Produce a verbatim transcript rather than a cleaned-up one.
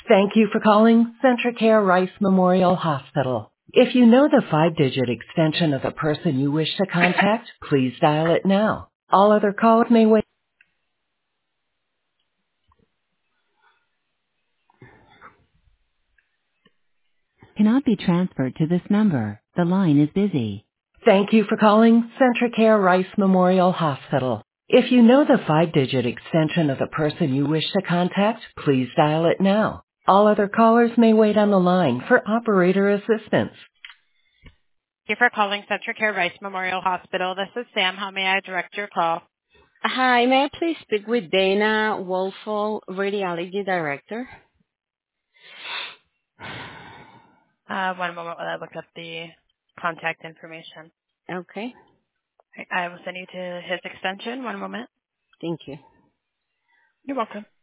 Thank you for calling CentraCare Rice Memorial Hospital. If you know the five-digit extension of the person you wish to contact, please dial it now. All other calls may wait. Cannot be transferred to this number. The line is busy. Thank you for calling CentraCare Rice Memorial Hospital. If you know the five-digit extension of the person you wish to contact, please dial it now. All other callers may wait on the line for operator assistance. Thank you for calling CentraCare Rice Memorial Hospital. This is Sam. How may I direct your call? Hi, may I please speak with Dana Wolfall, Radiology Director? Uh, one moment while I look up the contact information. Okay, I will send you to his extension. One moment. thank you. You're welcome.